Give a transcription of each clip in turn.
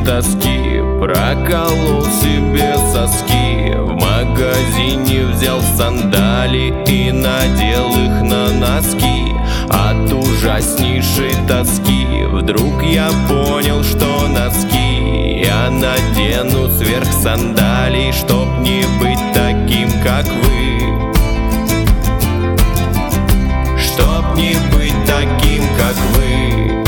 тоски проколол себе соски. В магазине взял сандали и надел их на носки. От ужаснейшей тоски вдруг я понял, что носки я надену сверх сандалий, чтоб не быть таким, как вы. Чтоб не быть таким, как вы.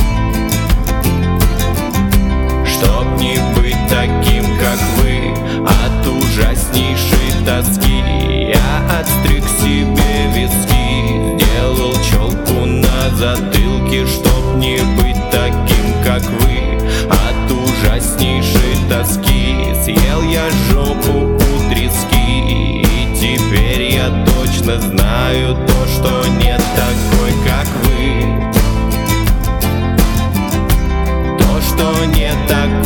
Чтоб не быть таким, как вы. От ужаснейшей тоски я отстриг себе виски, сделал челку на затылке, чтоб не быть таким, как вы. От ужаснейшей тоски съел я жопу у трески, и теперь я точно знаю то, что нет такой, как вы. То, что нет такой,